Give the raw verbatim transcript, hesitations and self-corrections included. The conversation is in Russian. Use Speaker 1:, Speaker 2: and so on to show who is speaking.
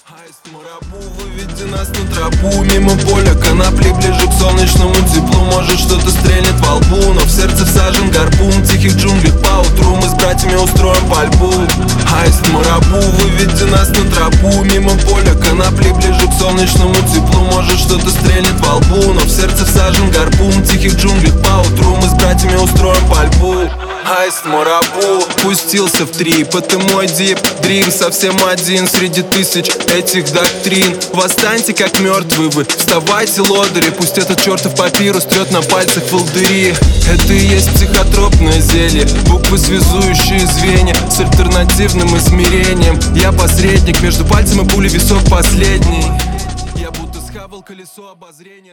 Speaker 1: Аист Марабу, выведи нас на тропу. Мимо поля конопли, ближе к солнечному теплу. Может что-то стрельнет во лбу, но в сердце всажен гарпун. В тихих джунглях поутру мы с братьями устроим пальбу. Аист Марабу, выведи нас на тропу. Мимо поля конопли, ближе к солнечному теплу. Может что-то стрельнет во лбу, но в сердце всажен гарпун. В тихих джунглях поутру мы с братьями устроим пальбу. Аист Марабу пустился в трип, это мой дип дрим. Совсем один среди тысяч этих доктрин. Восстаньте, как мертвые вы, вставайте, лодыри. Пусть этот чертов папирус трет на пальцах волдыри. Это и есть психотропное зелье, буквы, связующие звенья с альтернативным измерением. Я посредник между пальцем и пулей, висок последний. Я будто схавал колесо обозрения.